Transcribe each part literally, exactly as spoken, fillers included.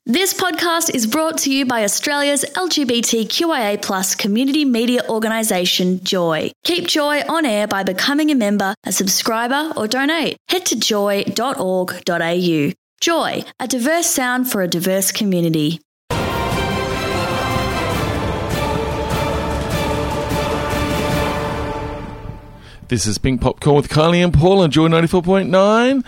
This podcast is brought to you by Australia's L G B T Q I A plus community media organisation, Joy. Keep Joy on air by becoming a member, a subscriber or donate. Head to joy dot org dot a u. Joy, a diverse sound for a diverse community. This is Pink Popcorn with Kylie and Paul on Joy ninety-four point nine.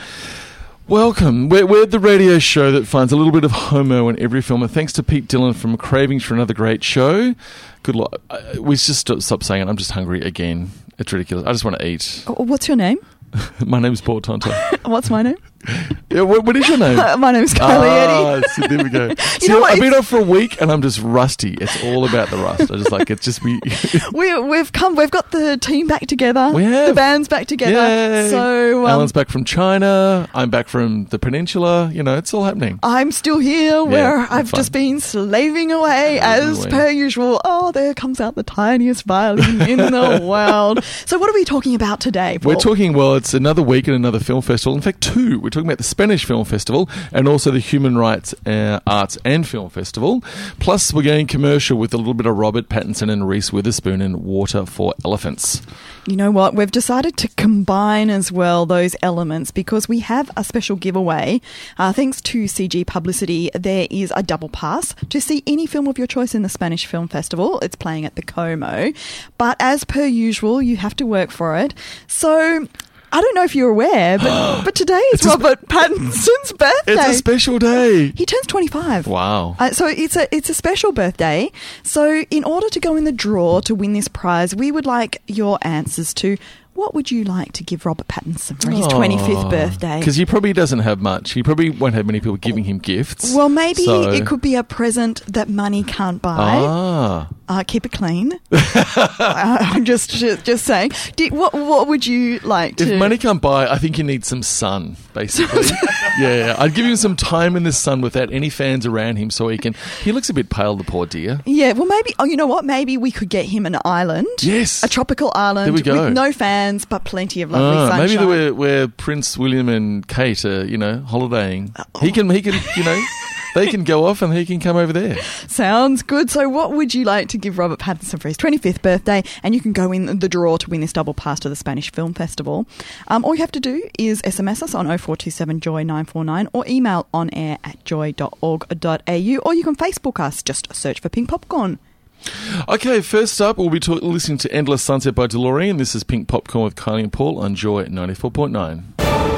Welcome. We're, we're the radio show that finds a little bit of homo in every film. And thanks to Pete Dillon from Cravings for another great show. Good luck. We just stop, stop saying it. I'm just hungry again. It's ridiculous. I just want to eat. What's your name? My name's Paul Tonto. What's my name? Yeah, what, what is your name? Uh, my name's Kylie ah, Eddie. So there we go. You See, know what, I've been off for a week and I'm just rusty. It's all about the rust. I just like it's just we. we we've come. We've got the team back together. We have. The band's back together. Yay. So um, Alan's back from China. I'm back from the peninsula. You know, it's all happening. I'm still here, where Yeah, I've fine. just been slaving away Slaving as away. per usual. Oh, there comes out the tiniest violin in the world. So, what are we talking about today, Paul? We're talking, well, it's another week at another film festival. In fact, two. We're talking about the Spanish Film Festival and also the Human Rights uh, Arts and Film Festival. Plus, we're going commercial with a little bit of Robert Pattinson and Reese Witherspoon in Water for Elephants. You know what? We've decided to combine as well those elements because we have a special giveaway. Uh, thanks to C G Publicity, there is a double pass to see any film of your choice in the Spanish Film Festival. It's playing at the Como. But as per usual, you have to work for it. So I don't know if you're aware, but, but today is It's a sp- Robert Pattinson's birthday. It's a special day. He turns twenty-five. Wow. Uh, so it's a it's a special birthday. So in order to go in the draw to win this prize, we would like your answers to what would you like to give Robert Pattinson for his twenty-fifth birthday? Because he probably doesn't have much. He probably won't have many people giving him gifts. Well, maybe so- it could be a present that money can't buy. Ah. Uh, keep it clean. uh, I'm just just saying. Do, what what would you like to? If money can't buy, I think you need some sun, basically. yeah, I'd give him some time in the sun without any fans around him so he can... He looks a bit pale, the poor dear. Yeah, well, maybe. Oh, you know what? Maybe we could get him an island. Yes. A tropical island There we go. with no fans but plenty of lovely Ah, sunshine. maybe where, where Prince William and Kate are, you know, holidaying. He can, he can, you know, they can go off and he can come over there. Sounds good. So what would you like to give Robert Pattinson for his twenty-fifth birthday? And you can go in the draw to win this double pass to the Spanish Film Festival. Um, all you have to do is S M S us on oh four two seven joy nine four nine or email on air at joy dot org dot a u, or you can Facebook us. Just search for Pink Popcorn. Okay, first up, we'll be talk- listening to Endless Sunset by DeLorean. This is Pink Popcorn with Kylie and Paul on Joy ninety-four point nine.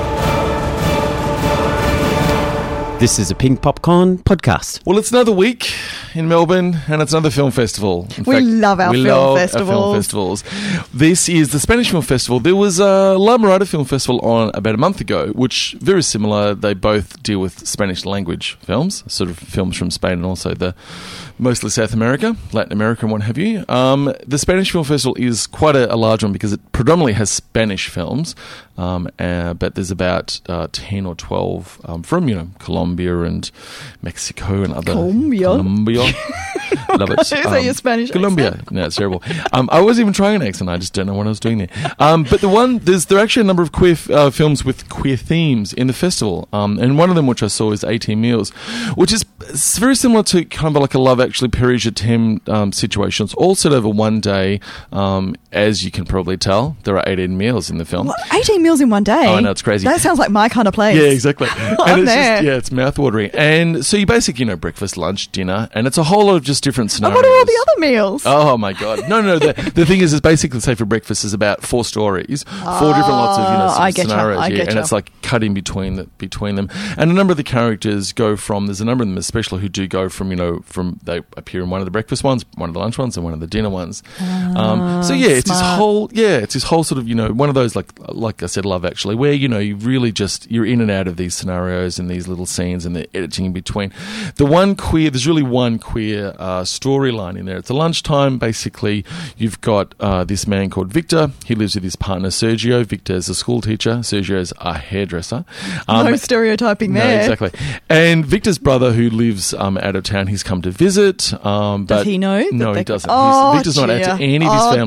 This is a Pink Popcorn podcast. Well, it's another week in Melbourne, and it's another film festival. In We love our we film love festivals. Our film festivals. This is the Spanish Film Festival. There was a La Mirada Film Festival on about a month ago, which very similar. They both deal with Spanish language films, sort of films from Spain and also the mostly South America, Latin America, and what have you. Um, the Spanish Film Festival is quite a, a large one because it predominantly has Spanish films, um, uh, but there's about uh, ten or twelve um, from you know Colombia and Mexico and other Colombia? Colombia. Love it. Is that your Spanish Colombia. accent? No, it's terrible. Um, I wasn't even trying an accent. I just don't know what I was doing there. Um, but the one there's there are actually a number of queer uh, films with queer themes in the festival, um, and one of them which I saw is eighteen Meals, which is it's very similar to kind of like a Love Actually Perry Jatim um, situation. It's all set over one day. Um, as you can probably tell, there are eighteen meals in the film. What? eighteen meals in one day? Oh, I know, it's crazy. That sounds like my kind of place. Yeah, exactly. and I'm it's there. just, yeah, it's mouthwatering. And so you basically, you know, breakfast, lunch, dinner, and it's a whole lot of just different And scenarios. what are all the other meals? Oh my god! No, no. The, the thing is, is basically say for breakfast is about four stories, four different lots of you know sort I of getcha, scenarios, I yeah, and getcha. it's like cutting between the, between them. And a number of the characters go from. There's a number of them, especially who do go from you know from they appear in one of the breakfast ones, one of the lunch ones, and one of the dinner ones. um, so yeah, it's this smart. whole yeah, it's this whole sort of you know one of those like like I said, Love Actually, where you know you really just you're in and out of these scenarios and these little scenes and the editing in between. The one queer, there's really one queer uh, storyline in there. It's a lunchtime. Basically, you've got uh, this man called Victor. He lives with his partner Sergio. Victor is a school teacher. Sergio is a hairdresser. Um, no stereotyping no, there. exactly. And Victor's brother, who lives um, out of town, he's come to visit. Um, Does but he know No, that he they- doesn't. Oh, He's, Victor's not out dear. to any of his Oh, family. dear. Oh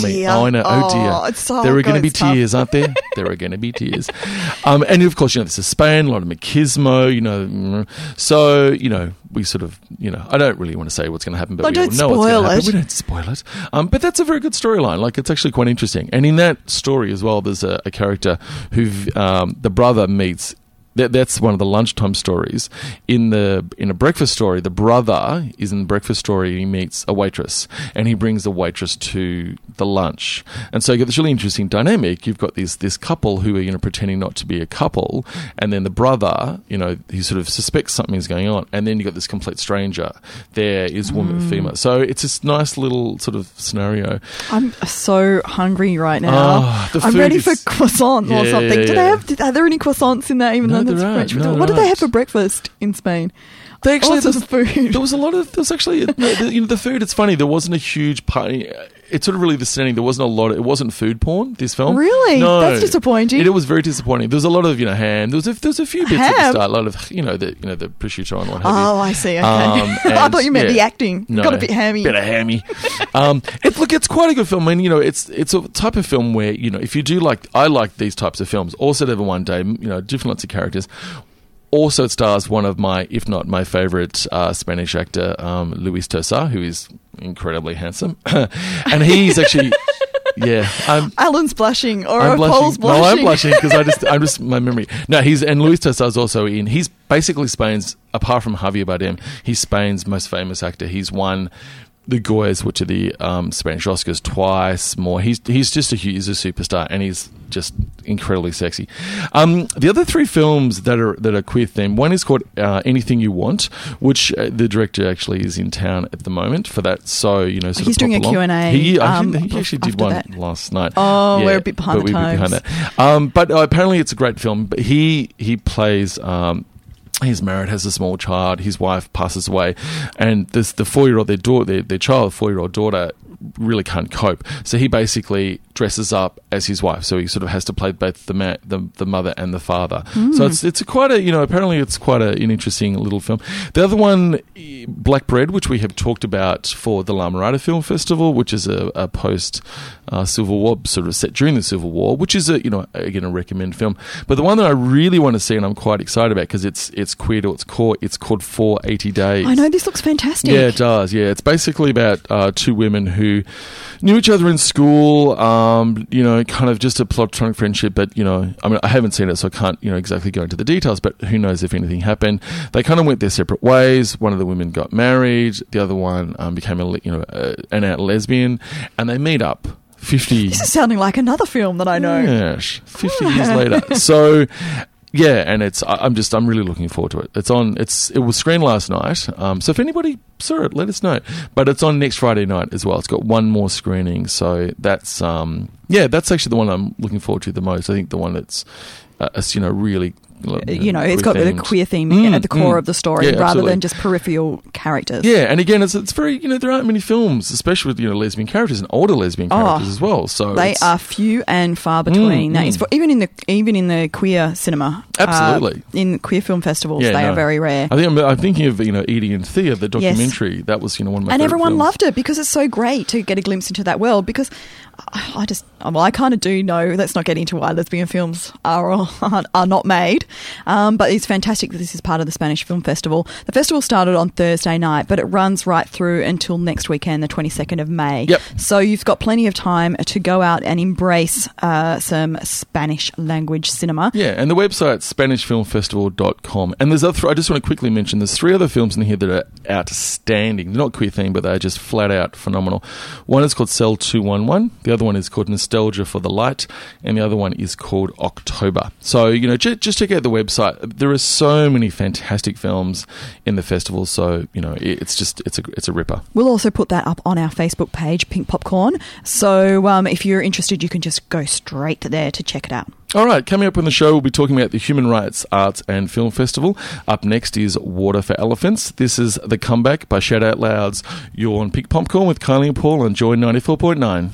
Oh, I know. Oh, dear. Oh, it's so there are going to be good stuff. tears, aren't there? There are going to be tears. Um, and of course, you know, this is Spain, a lot of machismo, you know. So, you know, we sort of, you know, I don't really want to say what's going to happen, but No, we don't all know what's going spoil to happen. it. We don't spoil it. Um, but that's a very good storyline. Like, it's actually quite interesting. And in that story as well, there's a, a character who um, the brother meets. That, that's one of the lunchtime stories. In the in a breakfast story, the brother is in the breakfast story and he meets a waitress and he brings the waitress to the lunch. And so you get this really interesting dynamic. You've got this this couple who are, you know, pretending not to be a couple, and then the brother, you know, he sort of suspects something's going on, and then you've got this complete stranger. There is woman Mm. female. So it's this nice little sort of scenario. I'm so hungry right now. Oh, the I'm food ready is- for croissant Yeah, or something. yeah, Do they yeah. have? Did, are there any croissants in there? Even No, though that's there aren't. French. No, what there did they have aren't. for breakfast in Spain? They actually All sorts of food. There was a lot of. There was actually, the, you know, the food. It's funny. There wasn't a huge party. It's sort of really the setting. There wasn't a lot. Of, it wasn't food porn. This film, Really? No, That's disappointing. It, it was very disappointing. There was a lot of, you know, ham. There was a, there was a few bits at the Ham? start. A lot of, you know, the you know the prosciutto and what have Oh, you. I see. Okay. Um, I and, thought you meant yeah. the acting. No, Got a bit hammy. Bit of hammy. um, it, look, it's quite a good film. I mean, you know, it's it's a type of film where, you know, if you do like, I like these types of films. Also, Ever One Day, you know, different lots of characters. Also, it stars one of my, if not my favourite uh, Spanish actor, um, Luis Tosar, who is incredibly handsome, and he's actually. Yeah, I'm, Alan's blushing, or I'm Paul's blushing. No, I'm blushing because I just, I'm just my memory. No, he's and Luis Tosar is also in. He's basically Spain's, apart from Javier Bardem, he's Spain's most famous actor. He's won the Goyas, which are the um, Spanish Oscars, twice more. He's he's just a he's a superstar, and he's just incredibly sexy. Um, the other three films that are that are queer themed, one is called uh, Anything You Want, which uh, the director actually is in town at the moment for that. So you know, sort He's of doing pop a along. Q and A, He, I um, think he actually did after one that. last night. Oh, we're a bit behind but the we're a bit behind times. that. Um, but uh, apparently, it's a great film. But he he plays. Um, He's married, has a small child. His wife passes away, and this the four-year-old, their daughter, their, their child, four-year-old daughter, really can't cope. So he basically dresses up as his wife. So he sort of has to play both the ma- the, the mother and the father. Mm. So it's it's a quite a you know apparently it's quite a, an interesting little film. The other one, Black Bread, which we have talked about for the La Mirada Film Festival, which is a, a post uh, Civil War sort of set during the Civil War, which is a you know again a recommend film. But the one that I really want to see and I'm quite excited about because it's it's queer to its core. It's called four eighty Days. I know, this looks fantastic. Yeah, it does. Yeah, it's basically about uh, two women who knew each other in school. Um, you know, kind of just a platonic friendship. But you know, I mean, I haven't seen it, so I can't you know exactly go into the details. But who knows if anything happened? They kind of went their separate ways. One of the women got married. The other one um, became a le- you know a, an out lesbian, and they meet up. Fifty. This is sounding like another film that I know. Yes, fifty years later. So. Yeah, and it's I- I'm just I'm really looking forward to it. It's on it's it was screened last night. Um, so if anybody saw it, let us know. But it's on next Friday night as well. It's got one more screening, so that's um yeah that's actually the one I'm looking forward to the most. I think the one that's uh, it's, you know really. You know, it's got the queer-themed. queer theme Mm, at the core mm. of the story Yeah, rather absolutely. than just peripheral characters. Yeah, and again, it's it's very you know there aren't many films, especially with you know lesbian characters and older lesbian Oh, characters as well. So They it's- are few and far between. Mm, That mm. is for, even in the even in the queer cinema, Absolutely. uh, in queer film festivals, Yeah, they no. are very rare. I think I'm, I'm thinking of you know Edie and Thea, the documentary. That was you know one of my And favorite everyone films. loved it because it's so great to get a glimpse into that world. Because I I just, well, I kind of do know. Let's not get into why lesbian films are or aren't- are not made, um, but it's fantastic that this is part of the Spanish Film Festival. The festival started on Thursday night, but it runs right through until next weekend, the twenty-second of May. Yep. So you've got plenty of time to go out and embrace uh, some Spanish language cinema. Yeah, and the website's spanish film festival dot com. And there's other, I just want to quickly mention, there's three other films in here that are outstanding. They're not queer themed, but they're just flat out phenomenal. One is called Cell two one one. The other one is called Nostalgia for the Light. And the other one is called October. So, you know, j- just check out the website. There are so many fantastic films in the festival. So, you know, it, it's just, it's a, it's a ripper. We'll also put that up on our Facebook page, Pink Popcorn. So um, if you're interested, you can just go straight there to check it out. All right, coming up on the show, we'll be talking about the Human Rights Arts and Film Festival. Up next is Water for Elephants. This is The Comeback by Shout Out Louds. You're on Pink Popcorn with Kylie and Paul on Joy ninety-four point nine.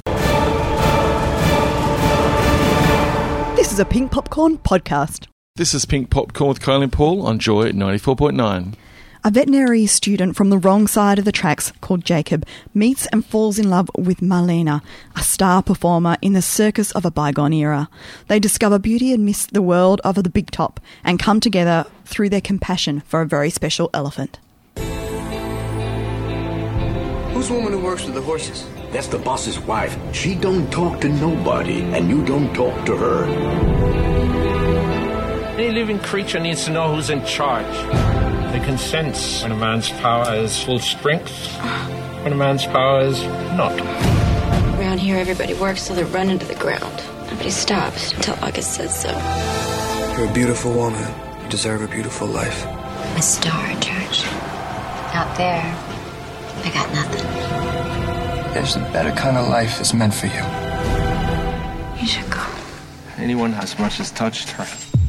This is a Pink Popcorn podcast. This is Pink Popcorn with Kylie and Paul on Joy ninety-four point nine. A veterinary student from the wrong side of the tracks called Jacob meets and falls in love with Marlena, a star performer in the circus of a bygone era. They discover beauty amidst the world of the big top and come together through their compassion for a very special elephant. Who's the woman who works with the horses? That's the boss's wife. She don't talk to nobody, and you don't talk to her. Any living creature needs to know who's in charge. They can sense when a man's power is full strength, when a man's power is not. Around here, everybody works till they're run into the ground. Nobody stops until August says so. You're a beautiful woman. You deserve a beautiful life. I'm a star, George. Out there, I got nothing. There's a better kind of life that's meant for you. You should go. Anyone as much as touched her.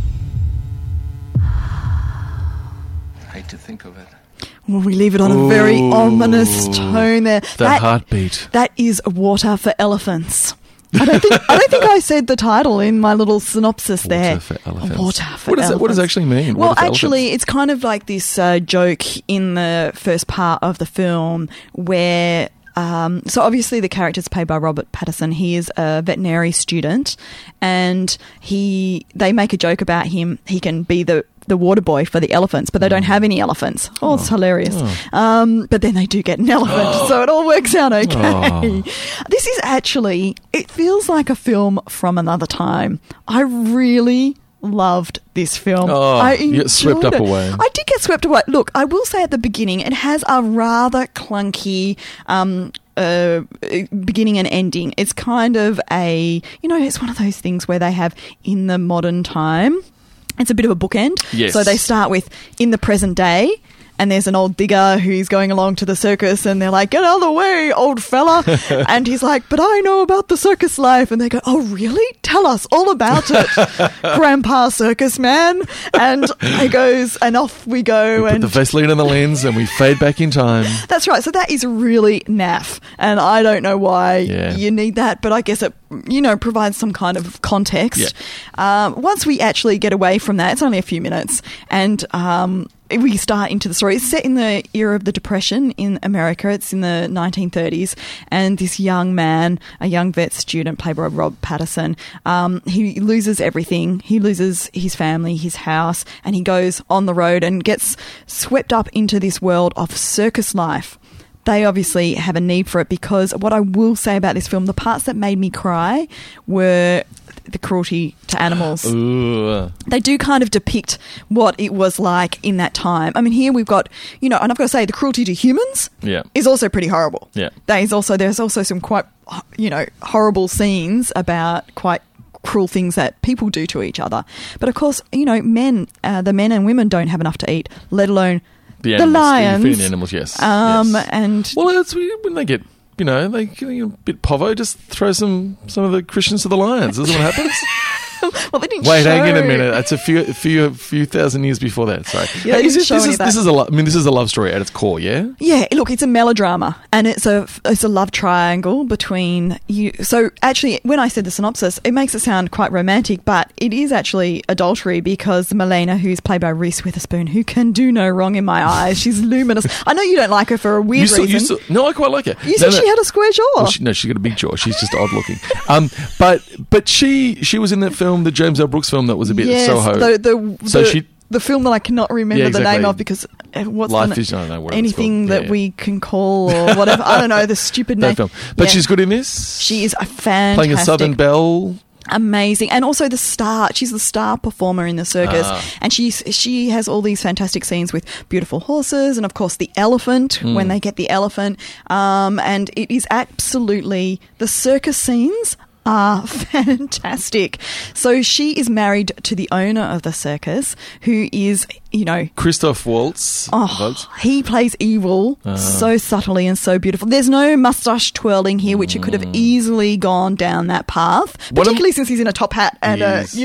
I hate to think of it. Well, we leave it on a very Ooh. ominous tone there. That, that heartbeat. That is Water for Elephants. I don't think I don't think I said the title in my little synopsis Water there. for elephants. Water for what does elephants. That, what does it actually mean? Well, Water for actually, elephants? it's kind of like this uh, joke in the first part of the film where. Um, so obviously the character's played by Robert Pattinson. He is a veterinary student, and he they make a joke about him. He can be the the water boy for the elephants, but they don't have any elephants. Oh, it's hilarious. Oh. Um, but then they do get an elephant, Oh. so it all works out okay. Oh. This is actually, it feels like a film from another time. I really loved this film. Oh, I you get swept enjoyed up it. away. I did get swept away. Look, I will say at the beginning, it has a rather clunky um, uh, beginning and ending. It's kind of a, you know, it's one of those things where they have in the modern time. It's a bit of a bookend. Yes. So they start with in the present day, and there's an old digger who's going along to the circus, and they're like, "Get out of the way, old fella." And he's like, "But I know about the circus life." And they go, "Oh, really? Tell us all about it, Grandpa Circus Man." And he goes, and off we go. We and put the Vaseline on the lens and we fade back in time. that's right. So that is really naff. And I don't know why Yeah. you need that, but I guess it, you know, provides some kind of context. Um, once we actually get away from that, it's only a few minutes, and um, we start into the story. It's set in the era of the Depression in America. It's in the nineteen thirties, and this young man, a young vet student played by Rob Pattinson, um, he loses everything. He loses his family, his house, and he goes on the road and gets swept up into this world of circus life. They obviously have a need for it, because what I will say about this film, the parts that made me cry were the cruelty to animals. Ooh. They do kind of depict what it was like in that time. I mean, here we've got, you know, and I've got to say, the cruelty to humans Yeah. is also pretty horrible. Yeah. There is also, there's also some quite, you know, horrible scenes about quite cruel things that people do to each other. But of course, you know, men, uh, the men and women don't have enough to eat, let alone The, the animals, lions. Feeding the animals, yes. Um, yes. and Well, that's when they get, you know, they get a bit povo, just throw some some of the Christians to the lions. Isn't what happens? well, they didn't Wait, show. hang on a minute. That's a few, few, few thousand years before that. Sorry. Yeah, they Is didn't this, show this any is of that. this is a. Lo- I mean, this is a love story at its core. Yeah. Yeah, look, it's a melodrama, and it's a it's a love triangle between you. So actually, when I said the synopsis, it makes it sound quite romantic, but it is actually adultery, because Marlena, who's played by Reese Witherspoon, who can do no wrong in my eyes, she's luminous. I know you don't like her for a weird You saw, you reason. saw, no, I quite like her. You No, said no. she had a square jaw. Well, she, no, she's got a big jaw. She's just odd looking. Um, but but she she was in that film, the James L. Brooks film, that was a bit yes, Soho. the the, So the, she- the film that I cannot remember Yeah, the exactly. name of, because uh, what's Life the, is- I don't know what it's anything called. that Yeah. we can call or whatever. I don't know the stupid that name. film. But Yeah. she's good in this. She is a fantastic. playing a Southern belle. Amazing. And also the star, she's the star performer in the circus, Ah. and she's she has all these fantastic scenes with beautiful horses, and of course the elephant, Mm. when they get the elephant, um, and it is absolutely, the circus scenes are fantastic. So she is married to the owner of the circus, who is, you know, Christoph Waltz. Oh, Waltz. he plays evil Ah. so subtly and so beautiful. There's no mustache twirling here, which it could have easily gone down that path, What am- particularly since he's in a top hat and a, Yes. you know,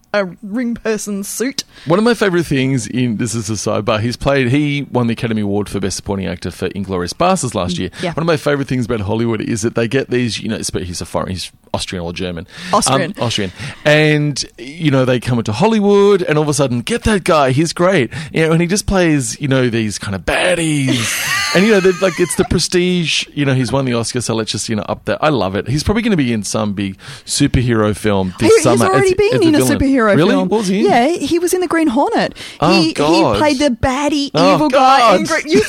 a ring person suit. One of my favourite things in this is a sidebar. He's played. He won the Academy Award for Best Supporting Actor for Inglourious Basterds last year. Yeah. One of my favourite things about Hollywood is that they get these. You know, he's a foreign. He's Austrian or German. Austrian. Um, Austrian. And you know, they come into Hollywood, and all of a sudden, get that guy. He's great. You know, and he just plays. You know, these kind of baddies. And you know, like it's the prestige. You know, he's won the Oscar, so let's just you know up there. I love it. He's probably going to be in some big superhero film this he, summer. He's already as, been as in a villain. superhero really? film. What was he in? Yeah, he was in The Green Hornet. Oh, he, God. he played the baddie, Oh, evil God. guy. In Green, you,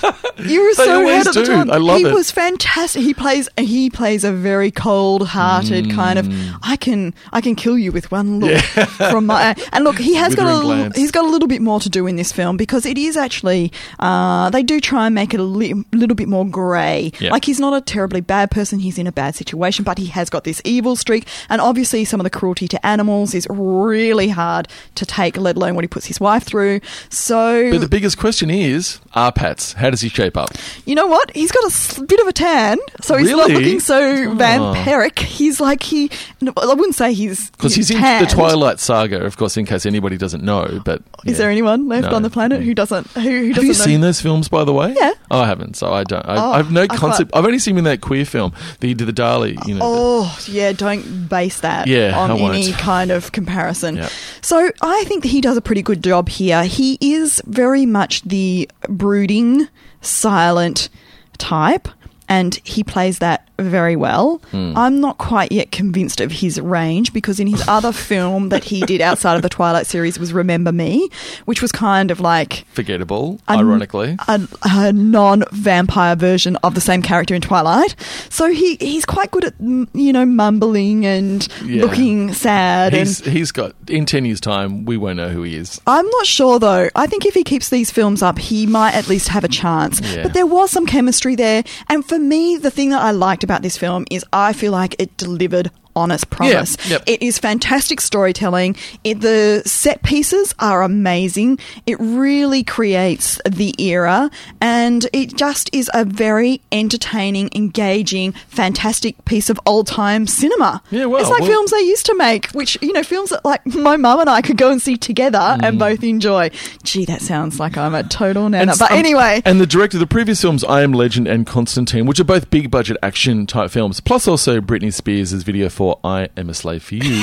you were They so always ahead of the do. time. I love he it. was fantastic. He plays he plays a very cold-hearted Mm. kind of. I can I can kill you with one look from my. And look, he has got a Withering little, glance. he's got a little bit more to do in this film because it is actually uh, they do try and make it a li- little bit more grey. Yeah. Like he's not a terribly bad person. He's in a bad situation, but he has got this evil streak. And obviously, some of the cruelty to animals is really hard to take, let alone what he puts his wife through. So, But the biggest question is, R. Pats, how does he shape up? you know what? He's got a s- bit of a tan, so he's not Really? looking so Oh. vampiric. He's like he. no, I wouldn't say he's Because he's in tanned. the Twilight Saga, of course, in case anybody doesn't know. But Is yeah. there anyone left No. on the planet who doesn't? Who, who Have doesn't you know? seen those films, by the way? Yeah. Oh, I haven't, so I don't. I, Oh, I've no I concept. can't- I've only seen him in that queer film that he did the Dali. You know, Oh, yeah, don't base that Yeah, on I won't. any kind of comparison. Yep. So I think that he does a pretty good job here. He is very much the brooding, silent type, and he plays that very well. Hmm. I'm not quite yet convinced of his range because in his other film that he did outside of the Twilight series was Remember Me, which was kind of like forgettable, a- ironically. a, a non-vampire version of the same character in Twilight. So he, he's quite good at, mm, you know, mumbling and Yeah. looking sad. He's and he's got in ten years' time, we won't know who he is. I'm not sure, though. I think if he keeps these films up, he might at least have a chance. Yeah. But there was some chemistry there. And for me, the thing that I liked about this film is I feel like it delivered on its promise. yep. It is fantastic storytelling. It, the set pieces are amazing. It really creates the era, and it just is a very entertaining, engaging, fantastic piece of old time cinema. Yeah, well, it's like well- films they used to make, which you know, films that like my mum and I could go and see together Mm. and both enjoy. Gee, that sounds like I'm a total nana. And But some- anyway, and the director of the previous films, I Am Legend and Constantine, which are both big budget action type films, plus also Britney Spears' video for I Am a Slave for You.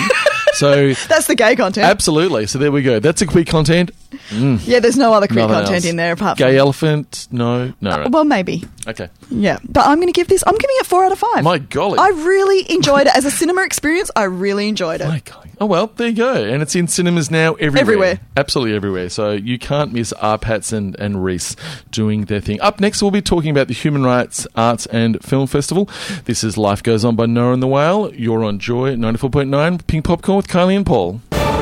So that's the gay content. absolutely. So there we go. That's a queer content. Mm. Yeah, there's no other queer Nothing content else. in there apart Gay from elephant? No, no. right. well, maybe. Okay. Yeah, but I'm going to give this. I'm giving it four out of five. My golly. I really enjoyed it as a cinema experience. I really enjoyed it. My golly. Oh well, there you go. And it's in cinemas now everywhere. Everywhere. Absolutely everywhere. So you can't miss R. Pats and, and Reese doing their thing. Up next, we'll be talking about the Human Rights Arts and Film Festival. This is Life Goes On by Noah and the Whale. You're on Joy ninety-four point nine, Pink Popcorn with Kylie and Paul.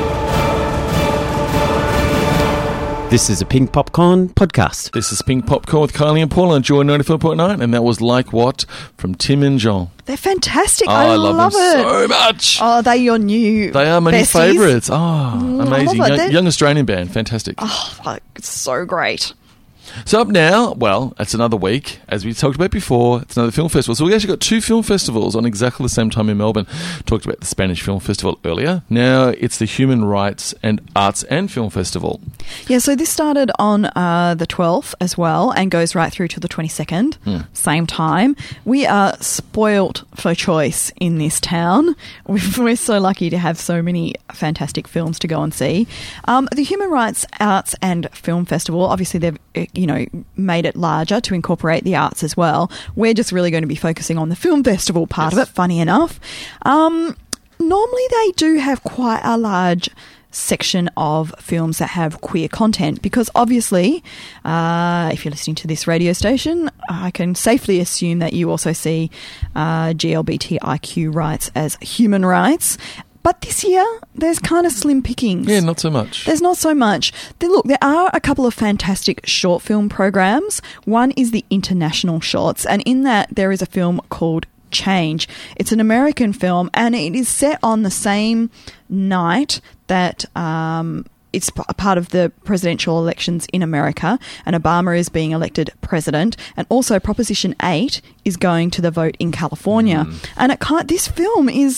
This is a Pink Popcorn podcast. This is Pink Popcorn with Kylie and Paul on Joy ninety-four point nine, and that was Like What from Tim and John. They're fantastic. Oh, I, I love, love them it. so much. Oh, they're your new. They are my new besties. favourites. Oh, Mm, I amazing. love it. Young, They're- young Australian band. Fantastic. Oh, like, it's so great. So up now, well, it's another week. As we talked about before, it's another film festival. So we actually got two film festivals on exactly the same time in Melbourne. Talked about the Spanish Film Festival earlier. Now it's the Human Rights and Arts and Film Festival. Yeah, so this started on uh, the twelfth as well and goes right through to the twenty-second, Hmm. same time. We are spoilt for choice in this town. We've, we're so lucky to have so many fantastic films to go and see. Um, the Human Rights Arts and Film Festival, obviously they've uh, you know made it larger to incorporate the arts as well. We're just really going to be focusing on the film festival part Yes. of it, funny enough. Um, normally they do have quite a large section of films that have queer content because obviously uh, if you're listening to this radio station, I can safely assume that you also see uh, G L B T I Q rights as human rights. But this year, there's kind of slim pickings. Yeah, not so much. There's not so much. There, look, there are a couple of fantastic short film programs. One is the International Shorts, and in that there is a film called Change. It's an American film, and it is set on the same night that um, it's p- a part of the presidential elections in America, and Obama is being elected president, and also Proposition eight is going to the vote in California. Mm. And it kind this film is...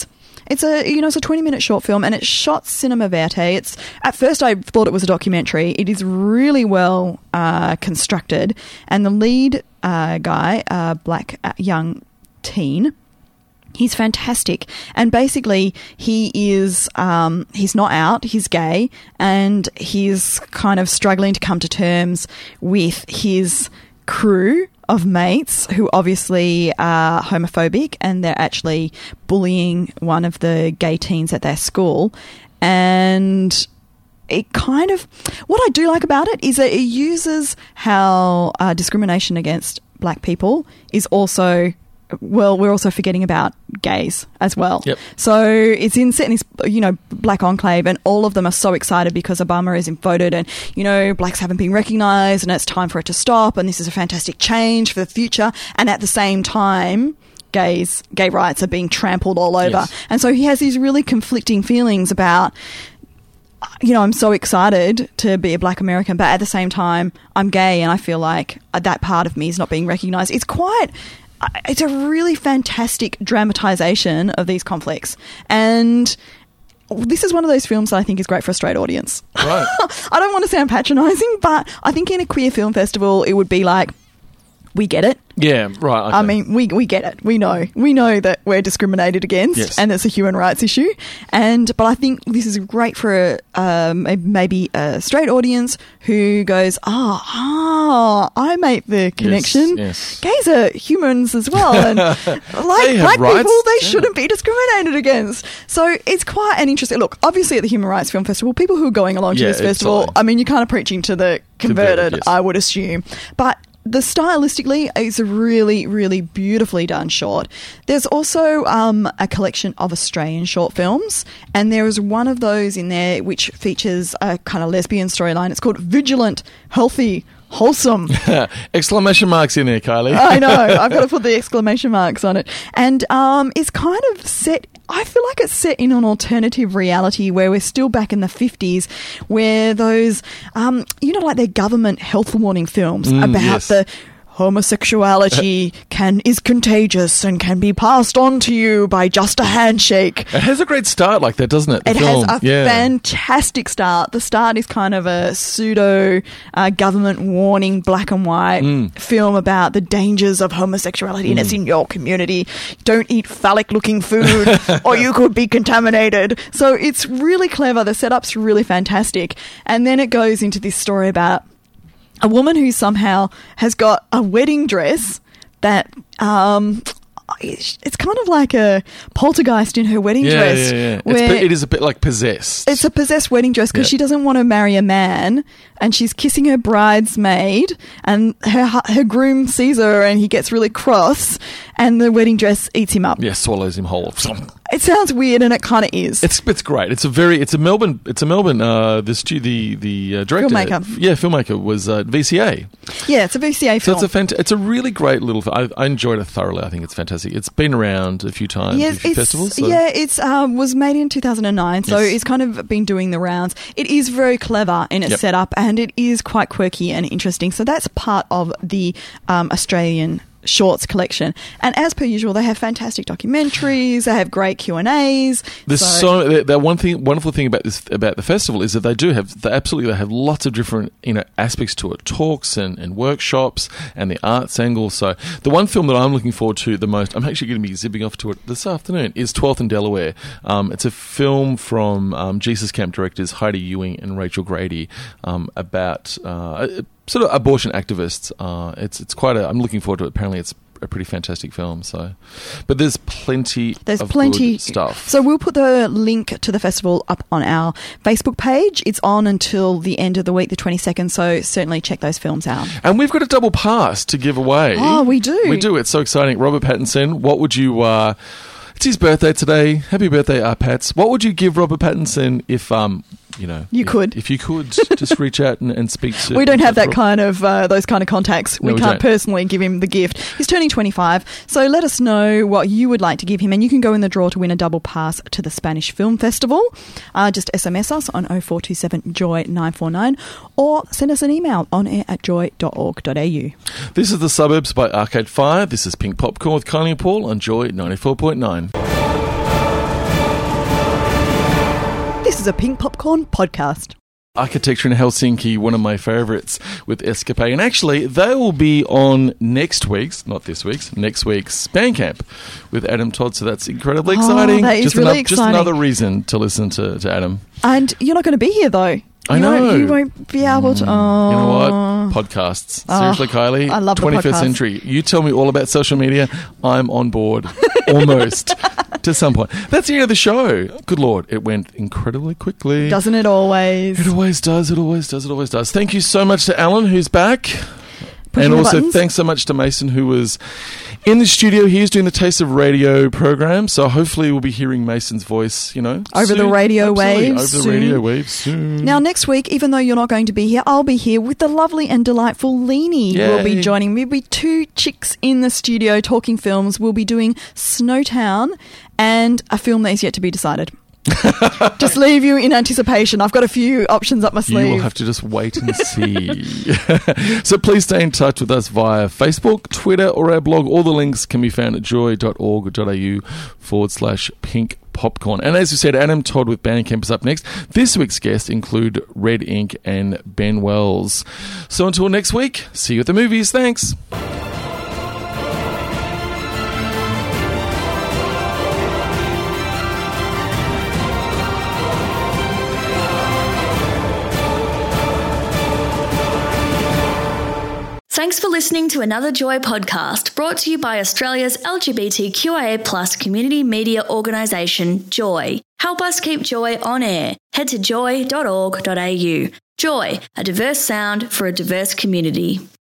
It's a you know it's a twenty minute short film, and it's shot cinema verte. It's at first I thought it was a documentary. It is really well uh, constructed, and the lead uh, guy, uh, black uh, young teen. He's fantastic, and basically he is um, he's not out, he's gay, and he's kind of struggling to come to terms with his crew of mates who obviously are homophobic, and they're actually bullying one of the gay teens at their school. And it kind of, what I do like about it is that it uses how uh, discrimination against black people is also, well, we're also forgetting about gays as well. Yep. So it's in set in this, you know, black enclave, and all of them are so excited because Obama is voted, and, you know, blacks haven't been recognised, and it's time for it to stop, and this is a fantastic change for the future. And at the same time, gays, gay rights are being trampled all over. Yes. And so he has these really conflicting feelings about, you know, I'm so excited to be a black American, but at the same time, I'm gay, and I feel like that part of me is not being recognised. It's quite... It's a really fantastic dramatisation of these conflicts. And this is one of those films that I think is great for a straight audience. Right. I don't want to sound patronising, but I think in a queer film festival, it would be like, we get it. Yeah, right. Okay. I mean, we we get it. We know. We know that we're discriminated against, yes. and it's a human rights issue. And but I think this is great for a, um, a, maybe a straight audience who goes, ah, oh, ah, oh, I make the connection. Yes, yes. Gays are humans as well, and like black rights. people, they yeah. shouldn't be discriminated against. So it's quite an interesting look. Obviously, at the Human Rights Film Festival, people who are going along to Yeah, this festival, exactly. I mean, you're kind of preaching to the converted, Converted, yes. I would assume, but. The stylistically is a really, really beautifully done short. There's also um, a collection of Australian short films, and there is one of those in there which features a kind of lesbian storyline. It's called Vigilant, Healthy, Wholesome. Exclamation marks in there, Kylie. I know. I've got to put the exclamation marks on it. And um, it's kind of set... I feel like it's set in an alternative reality where we're still back in the fifties, where those, um, you know, like their government health warning films Mm, about yes. the homosexuality can is contagious and can be passed on to you by just a handshake. It has a great start like that, doesn't it? The It film. has a yeah. fantastic start. The start is kind of a pseudo uh, government warning, black and white Mm. film about the dangers of homosexuality, and it's in your community. Don't eat phallic looking food or you could be contaminated. So it's really clever. The setup's really fantastic. And then it goes into this story about a woman who somehow has got a wedding dress that um, it's kind of like a poltergeist in her wedding Yeah, dress. yeah, yeah. It's, where pe- it is a bit like possessed. it's a possessed wedding dress because Yeah. she doesn't want to marry a man, and she's kissing her bridesmaid, and her hu- her groom sees her and he gets really cross, and the wedding dress eats him up. yeah, swallows him whole. It sounds weird, and it kind of is. It's it's great. It's a very it's a Melbourne it's a Melbourne uh, the stu- the the uh, director Filmmaker. yeah filmmaker was uh, V C A. yeah, it's a V C A So film. it's a fant- it's a really great little. I, I enjoyed it thoroughly. I think it's fantastic. It's been around a few times, Yeah, a few it's, festivals. So. yeah, it's um, was made in two thousand nine, so Yes. it's kind of been doing the rounds. It is very clever in its Yep. setup, and it is quite quirky and interesting. So that's part of the um, Australian Shorts collection. And as per usual, they have fantastic documentaries. They have great Q and A's. There's so, that that one thing, wonderful thing about this about the festival is that they do have they absolutely they have lots of different you know aspects to it, talks and, and workshops and the arts angle. So the one film that I'm looking forward to the most, I'm actually going to be zipping off to it this afternoon, is twelfth and Delaware. Um, it's a film from um, Jesus Camp directors Heidi Ewing and Rachel Grady um, about. Uh, Sort of abortion activists. Uh, it's it's quite a. I'm looking forward to it. Apparently, it's a pretty fantastic film. So, but there's plenty. There's of plenty good stuff. So we'll put the link to the festival up on our Facebook page. It's on until the end of the week, the twenty-second. So certainly check those films out. And we've got a double pass to give away. Oh, we do. We do. It's so exciting. Robert Pattinson. What would you? Uh, it's his birthday today. Happy birthday, uh, Pats. What would you give Robert Pattinson if um. You know, You if, could. if you could just reach out and, and speak to. We don't have that Rob- kind of uh, those kind of contacts. No, we we can't don't. personally give him the gift. He's turning twenty-five, so let us know what you would like to give him, and you can go in the draw to win a double pass to the Spanish Film Festival. Uh, just S M S us on oh four two seven joy nine four nine, or send us an email on air at joy dot org dot a u. This is The Suburbs by Arcade Fire. This is Pink Popcorn with Kylie and Paul on Joy ninety-four point nine. is a Pink Popcorn podcast. Architecture in Helsinki, one of my favourites with Escape. And actually, they will be on next week's, not this week's, next week's Bandcamp with Adam Todd. So that's incredibly exciting. Oh, that is just really another, exciting. Just another reason to listen to, to Adam. And you're not going to be here, though. I you know. Won't, you won't be able to. Oh. You know what? Podcasts. Seriously, Oh, Kylie. I love the twenty-first podcast. century. You tell me all about social media. I'm on board. Almost. To some point. That's the end of the show. Good Lord. It went incredibly quickly. Doesn't it always? It always does. It always does. It always does. Thank you so much to Alan, who's back. Pushing and the also buttons. thanks so much to Mason, who was in the studio. He's doing the Taste of Radio program. So hopefully we'll be hearing Mason's voice, you know, Over the soon. radio Absolutely. waves Over the soon. radio waves soon. Now, next week, even though you're not going to be here, I'll be here with the lovely and delightful Leanie. Yay. Will be joining me. We'll be two chicks in the studio talking films. We'll be doing Snowtown and a film that is yet to be decided. Just leave you in anticipation. I've got a few options up my sleeve. You will have to just wait and see. So please stay in touch with us via Facebook, Twitter, or our blog. All the links can be found at joy.org.au forward slash pink popcorn. And as we said, Adam Todd with Bandcamp is up next. This week's guests include Red Ink and Ben Wells. So until next week, see you at the movies. Thanks. Thanks for listening to another Joy podcast brought to you by Australia's L G B T Q I A plus community media organisation, Joy. Help us keep Joy on air. Head to joy dot org dot a u. Joy, a diverse sound for a diverse community.